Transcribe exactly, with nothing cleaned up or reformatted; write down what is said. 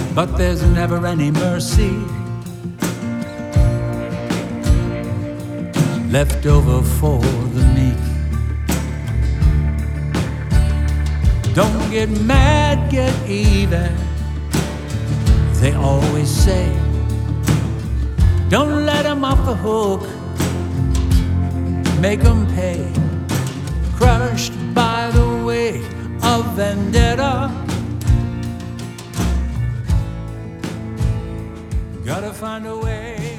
but there's never any mercy left over for the meek. Don't get mad, get even, they always say. Don't let them off the hook, make them pay. Crushed by the weight of vendetta, gotta find a way.